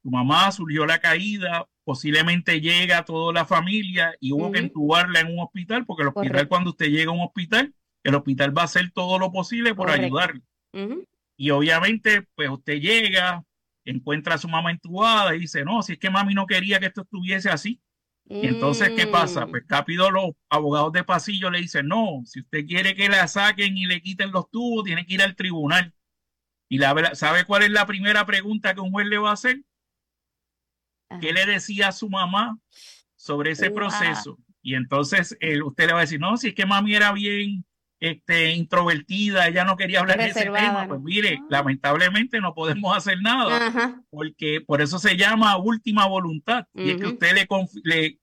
tu mamá surgió la caída, posiblemente llega toda la familia y hubo uh-huh. que entubarla en un hospital, porque el hospital, correcto, cuando usted llega a un hospital, el hospital va a hacer todo lo posible por correcto. ayudarle. Uh-huh. Y obviamente, pues usted llega, encuentra a su mamá entubada y dice, no, si es que mami no quería que esto estuviese así. Y entonces, ¿qué pasa? Pues rápido los abogados de pasillo le dicen, no, si usted quiere que la saquen y le quiten los tubos, tiene que ir al tribunal. Y la, ¿sabe cuál es la primera pregunta que un juez le va a hacer? Ajá. ¿Qué le decía a su mamá sobre ese uh, proceso? Ah. Y entonces eh, usted le va a decir, no, si es que mami era bien este, introvertida, ella no quería hablar reservada, de ese tema. Pues mire, ah. lamentablemente no podemos hacer nada, ajá, porque por eso se llama última voluntad. Uh-huh. Y es que usted le, confi le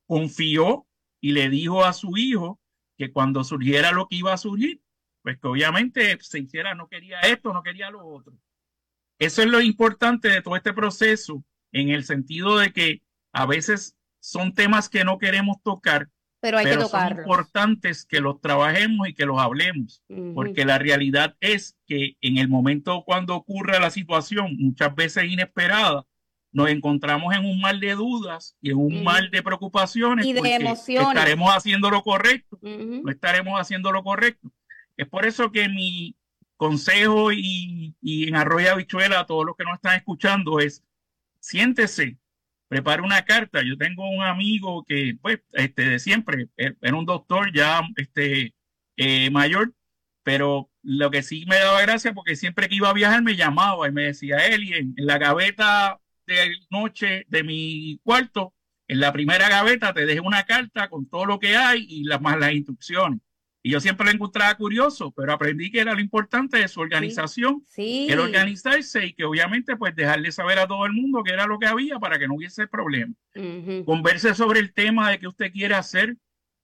confió y le dijo a su hijo que cuando surgiera lo que iba a surgir, pues que obviamente se hiciera, no quería esto, no quería lo otro. Eso es lo importante de todo este proceso, en el sentido de que a veces son temas que no queremos tocar, pero, hay pero que son importantes que los trabajemos y que los hablemos, uh-huh. porque la realidad es que en el momento cuando ocurre la situación, muchas veces inesperada, nos encontramos en un mar de dudas y en un uh-huh. mar de preocupaciones y de emociones. Estaremos haciendo lo correcto, uh-huh. no estaremos haciendo lo correcto. Es por eso que mi consejo y, y en Arroyo Habichuela a todos los que nos están escuchando es, siéntese, prepare una carta. Yo tengo un amigo que, pues, este, de siempre, era un doctor ya este, eh, mayor, pero lo que sí me daba gracia, porque siempre que iba a viajar me llamaba y me decía, Eli, en, en la gaveta de noche de mi cuarto, en la primera gaveta te dejé una carta con todo lo que hay y las más las instrucciones. Y yo siempre lo encontraba curioso, pero aprendí que era lo importante de su organización, sí, sí. que era organizarse y que obviamente pues dejarle saber a todo el mundo qué era lo que había para que no hubiese problema. Uh-huh. Converse sobre el tema de qué usted quiere hacer.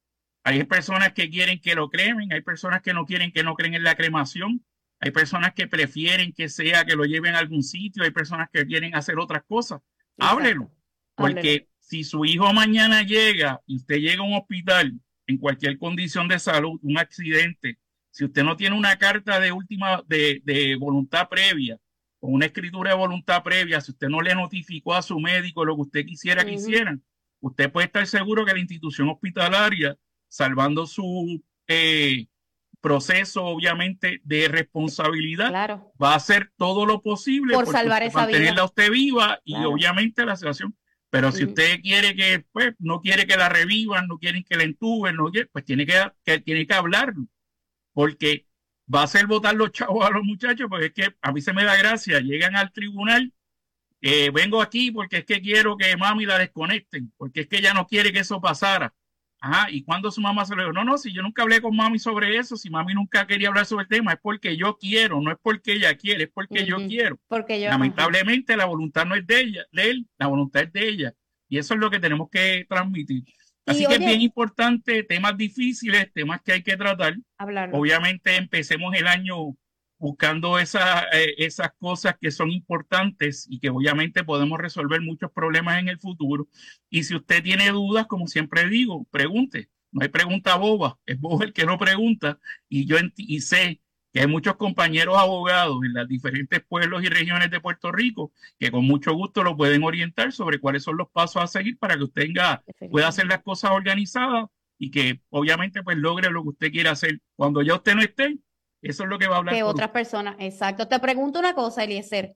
Hay personas que quieren que lo cremen, hay personas que no quieren que no creen en la cremación, hay personas que prefieren que sea que lo lleven a algún sitio, hay personas que quieren hacer otras cosas. Exacto. Háblelo, porque Háblelo. Si su hijo mañana llega y usted llega a un hospital en cualquier condición de salud, un accidente, si usted no tiene una carta de última de, de voluntad previa o una escritura de voluntad previa, si usted no le notificó a su médico lo que usted quisiera que uh-huh. hicieran, usted puede estar seguro que la institución hospitalaria, salvando su eh, proceso obviamente de responsabilidad, claro. va a hacer todo lo posible por salvar esa vida, mantenerla usted viva y claro. obviamente la situación. Pero si usted quiere que, pues, no quiere que la revivan, no quieren que la entuben, no quiere, pues tiene que, que, tiene que hablarlo. Porque va a hacer votar los chavos a los muchachos, porque es que a mí se me da gracia. Llegan al tribunal, eh, vengo aquí porque es que quiero que mami la desconecten, porque es que ella no quiere que eso pasara. Ajá, y cuando su mamá se lo dijo, no, no, si yo nunca hablé con mami sobre eso, si mami nunca quería hablar sobre el tema, es porque yo quiero, no es porque ella quiere, es porque uh-huh. yo quiero. Porque yo, Lamentablemente uh-huh. la voluntad no es de ella, de él, la voluntad es de ella. Y eso es lo que tenemos que transmitir. Así y, que oye, es bien importante, temas difíciles, temas que hay que tratar. Hablarlo. Obviamente empecemos el año buscando esa, eh, esas cosas que son importantes y que obviamente podemos resolver muchos problemas en el futuro. Y si usted tiene dudas, como siempre digo, pregunte. No hay pregunta boba, es bobo el que no pregunta. Y yo y sé que hay muchos compañeros abogados en los diferentes pueblos y regiones de Puerto Rico que con mucho gusto lo pueden orientar sobre cuáles son los pasos a seguir para que usted tenga, pueda hacer las cosas organizadas y que obviamente pues logre lo que usted quiera hacer. Cuando ya usted no esté, eso es lo que va a hablar. Que otras usted. personas, exacto. Te pregunto una cosa, Eliezer.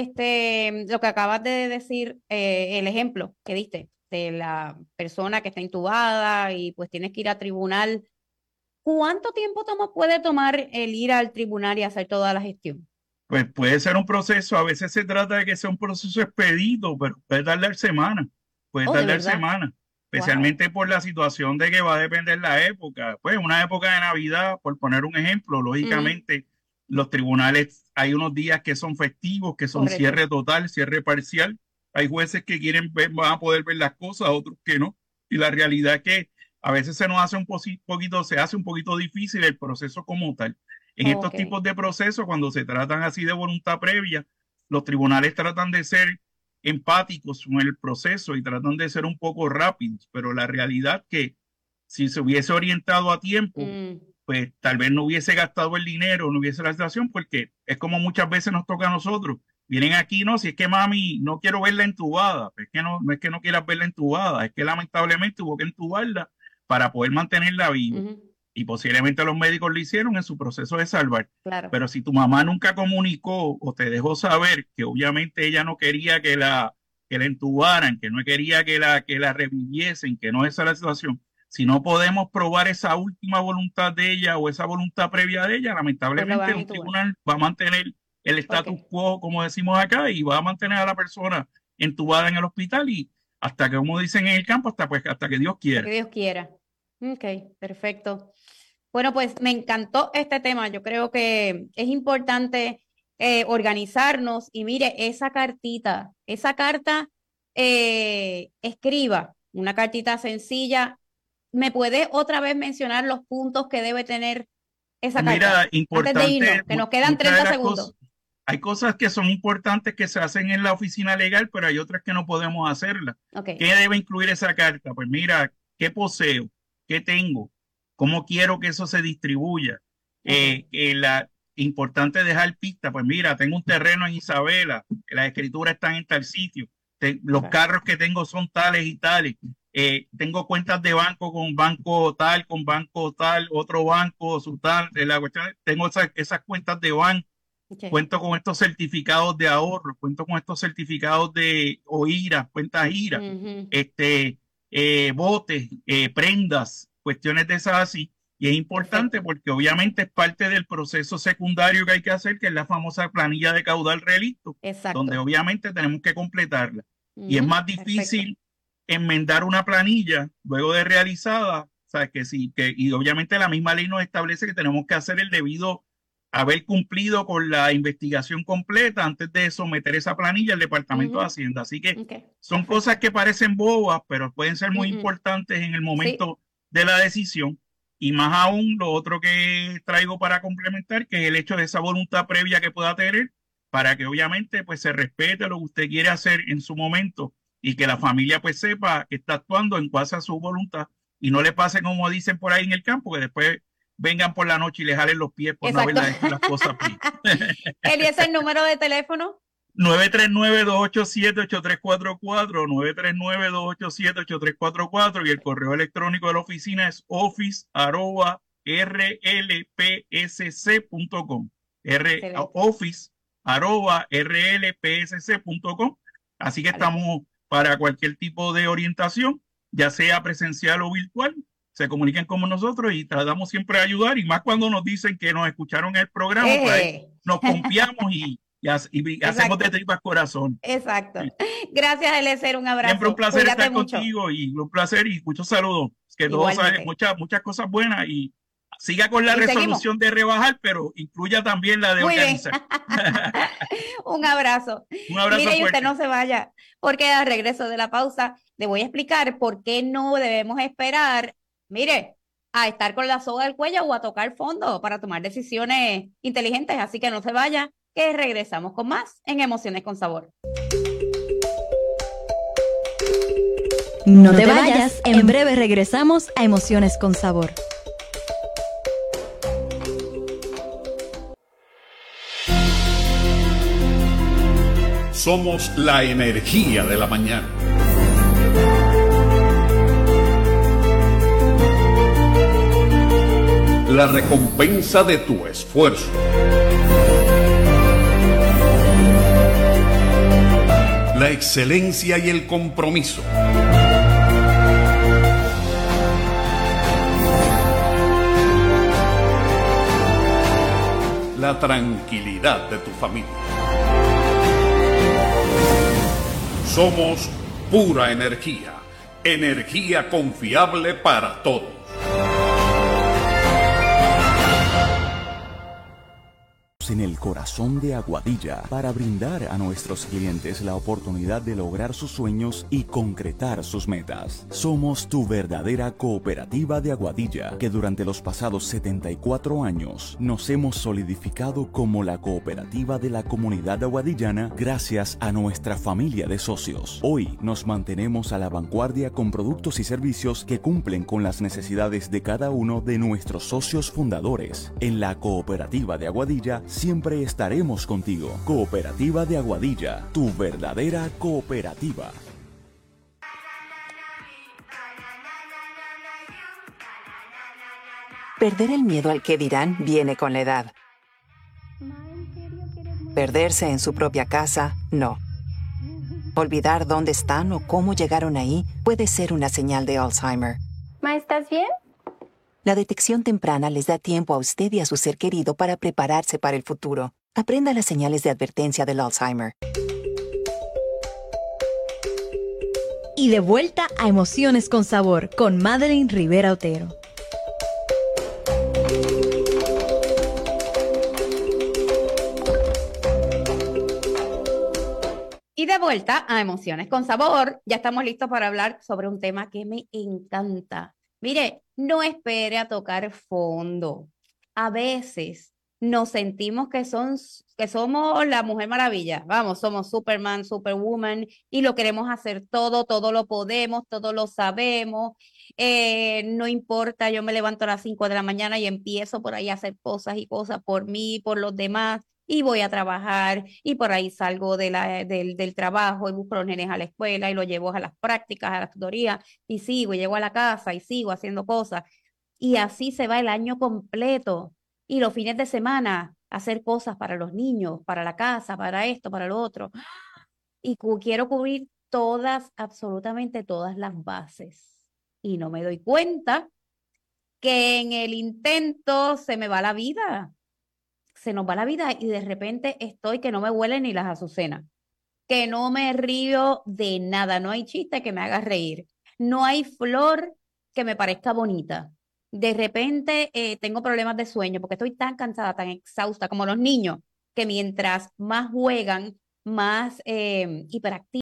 Este, lo que acabas de decir, eh, el ejemplo que diste de la persona que está intubada y pues tienes que ir a tribunal. ¿Cuánto tiempo toma, puede tomar el ir al tribunal y hacer toda la gestión? Pues puede ser un proceso, a veces se trata de que sea un proceso expedito, pero puede tardar semanas, puede oh, tardar semanas. Especialmente wow. por la situación de que va a depender la época. Pues una época de Navidad, por poner un ejemplo, lógicamente mm. los tribunales, hay unos días que son festivos, que son Correcto. cierre total, cierre parcial. Hay jueces que quieren ver, van a poder ver las cosas, otros que no. Y la realidad es que a veces se nos hace un poquito, se hace un poquito difícil el proceso como tal. En okay. estos tipos de procesos, cuando se tratan así de voluntad previa, los tribunales tratan de ser empáticos con el proceso y tratan de ser un poco rápidos, pero la realidad que si se hubiese orientado a tiempo, mm. pues tal vez no hubiese gastado el dinero, no hubiese la situación, porque es como muchas veces nos toca a nosotros. vienen aquí, no, si es que mami, no quiero verla entubada, es que no, no es que no quieras verla entubada, es que lamentablemente hubo que entubarla para poder mantenerla viva. Uh-huh. Y posiblemente los médicos lo hicieron en su proceso de salvar. Claro. Pero si tu mamá nunca comunicó o te dejó saber que obviamente ella no quería que la, que la entubaran, que no quería que la, que la reviviesen, que no esa es la situación, si no podemos probar esa última voluntad de ella o esa voluntad previa de ella, lamentablemente el tribunal va a mantener el status okay. quo, como decimos acá, y va a mantener a la persona entubada en el hospital y hasta que, como dicen en el campo, hasta, pues, hasta que Dios quiera. Hasta que Dios quiera. Ok, perfecto. Bueno, pues me encantó este tema. Yo creo que es importante eh, organizarnos y mire, esa cartita, esa carta, eh, escriba una cartita sencilla. ¿Me puede otra vez mencionar los puntos que debe tener esa carta? Mira, importante. Antes de irnos, que nos quedan treinta segundos. Cosas, hay cosas que son importantes que se hacen en la oficina legal, pero hay otras que no podemos hacerlas. Okay. ¿Qué debe incluir esa carta? Pues mira, ¿qué poseo? ¿Qué tengo? ¿Cómo quiero que eso se distribuya? Okay. Eh, eh, la importante dejar pista, pues mira, tengo un terreno en Isabela, las escrituras están en tal sitio, Te, los okay. carros que tengo son tales y tales, eh, tengo cuentas de banco con banco tal, con banco tal, otro banco, su tal, de la cuestión, tengo esas, esas cuentas de banco, okay. cuento con estos certificados de ahorro, cuento con estos certificados de OIRA, cuentas IRA, uh-huh. este, eh, botes, eh, prendas, cuestiones de esas así, y es importante porque obviamente es parte del proceso secundario que hay que hacer, que es la famosa planilla de caudal relicto, Exacto. donde obviamente tenemos que completarla. Uh-huh. Y es más difícil Perfecto. enmendar una planilla luego de realizada, o sea, que sí, que, y obviamente la misma ley nos establece que tenemos que hacer el debido, haber cumplido con la investigación completa antes de someter esa planilla al Departamento uh-huh. de Hacienda. Así que okay. son Perfecto. cosas que parecen bobas, pero pueden ser muy uh-huh. importantes en el momento sí. de la decisión, y más aún lo otro que traigo para complementar, que es el hecho de esa voluntad previa que pueda tener para que obviamente pues se respete lo que usted quiere hacer en su momento y que la familia pues sepa que está actuando en base a su voluntad y no le pase como dicen por ahí en el campo, que después vengan por la noche y le jalen los pies por Exacto. no haber hecho las cosas bien. ¿Eli es el número de teléfono? nueve tres nueve, dos ocho siete, ocho tres cuatro cuatro, nueve tres nueve, dos ocho siete, ocho tres cuatro cuatro y el correo electrónico de la oficina es office arroba r l p s c punto com. R, office arroba r l p s c punto com. Así que estamos para cualquier tipo de orientación, ya sea presencial o virtual. Se comuniquen con nosotros y tratamos siempre de ayudar, y más cuando nos dicen que nos escucharon en el programa, eh. pues nos confiamos y Y, y hacemos de tripas corazón. Exacto. Gracias, Eliezer, un abrazo. Siempre un placer Cuídate estar mucho. contigo y un placer y muchos saludos. Que todos saben muchas, muchas cosas buenas y siga con la y resolución seguimos. de rebajar, pero incluya también la de Muy organizar. un abrazo. Un abrazo. Mire, fuerte. Y usted no se vaya, porque al regreso de la pausa le voy a explicar por qué no debemos esperar, mire, a estar con la soga al cuello o a tocar fondo para tomar decisiones inteligentes. Así que no se vaya, que regresamos con más en Emociones con Sabor. No te vayas, en breve regresamos a Emociones con Sabor. Somos la energía de la mañana. La recompensa de tu esfuerzo. La excelencia y el compromiso. La tranquilidad de tu familia. Somos pura energía, energía confiable para todos. En el corazón de Aguadilla para brindar a nuestros clientes la oportunidad de lograr sus sueños y concretar sus metas. Somos tu verdadera cooperativa de Aguadilla, que durante los pasados setenta y cuatro años nos hemos solidificado como la cooperativa de la comunidad aguadillana gracias a nuestra familia de socios. Hoy nos mantenemos a la vanguardia con productos y servicios que cumplen con las necesidades de cada uno de nuestros socios fundadores. En la cooperativa de Aguadilla siempre estaremos contigo. Cooperativa de Aguadilla, tu verdadera cooperativa. Perder el miedo al que dirán viene con la edad. Perderse en su propia casa, no. Olvidar dónde están o cómo llegaron ahí puede ser una señal de Alzheimer. Ma, ¿estás bien? La detección temprana les da tiempo a usted y a su ser querido para prepararse para el futuro. Aprenda las señales de advertencia del Alzheimer. Y de vuelta a Emociones con Sabor con Madeline Rivera Otero. Y de vuelta a Emociones con Sabor, ya estamos listos para hablar sobre un tema que me encanta. Mire, no espere a tocar fondo. A veces nos sentimos que, son, que somos la Mujer Maravilla. Vamos, somos Superman, Superwoman y lo queremos hacer todo, todo lo podemos, todo lo sabemos. Eh, no importa, yo me levanto a las cinco de la mañana y empiezo por ahí a hacer cosas y cosas por mí, por los demás. Y voy a trabajar y por ahí salgo de la, del, del trabajo y busco a los nenes a la escuela y los llevo a las prácticas, a la tutoría y sigo y llego a la casa y sigo haciendo cosas. Y así se va el año completo. Y los fines de semana hacer cosas para los niños, para la casa, para esto, para lo otro. Y cu- quiero cubrir todas, absolutamente todas las bases. Y no me doy cuenta que en el intento se me va la vida. Se nos va la vida y de repente estoy que no me huelen ni las azucenas, que no me río de nada, no hay chiste que me haga reír, no hay flor que me parezca bonita. De repente eh, tengo problemas de sueño porque estoy tan cansada, tan exhausta como los niños, que mientras más juegan, más eh, hiperactivos